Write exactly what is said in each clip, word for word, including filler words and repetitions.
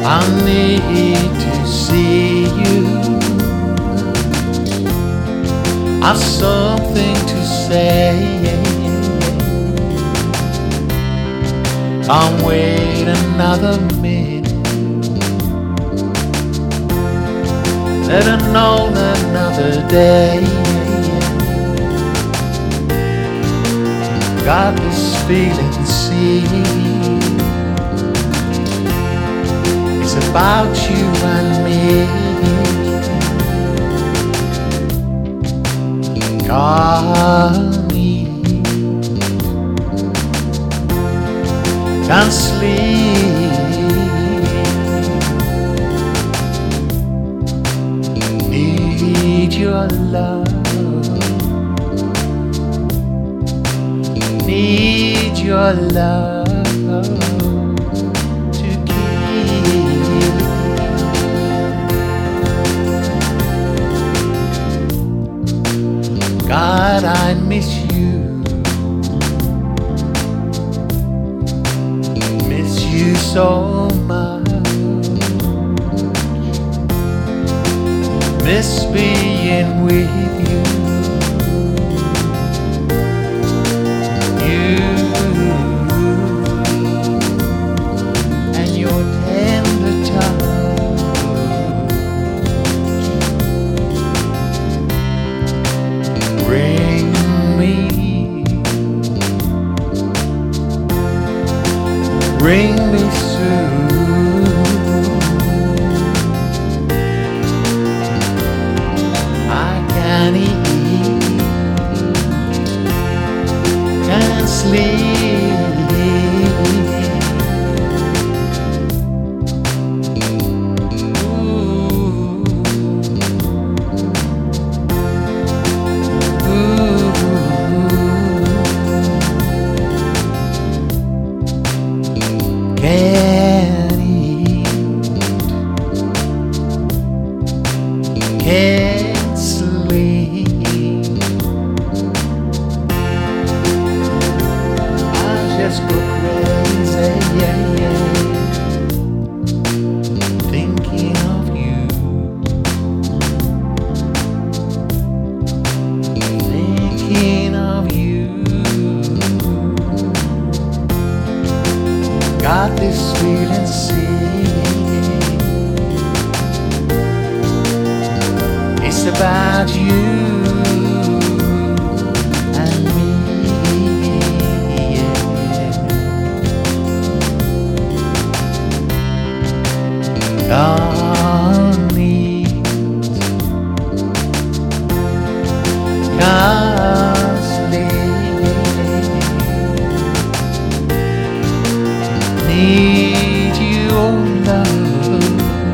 I need to see you. I've something to say. Can't wait another minute. Let alone another day. Got this feeling, see, it's about you and me. Can't eat, can't sleep, need your love, need your love to keep. God, I miss you, miss you so much, miss being with you. Bring me, bring me soon. I can't eat, can't sleep. Can't eat, can't sleep. I just go crazy, yeah, yeah, thinking of you, thinking of you. Got this feeling, see, it's about you and me, yeah. Can't eat, can't sleep, need your love,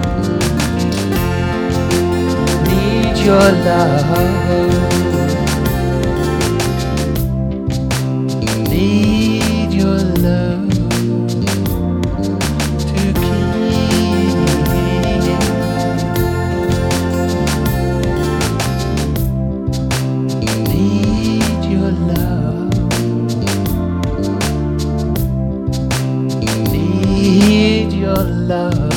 need your love, need your love to keep. Need your love, need your love.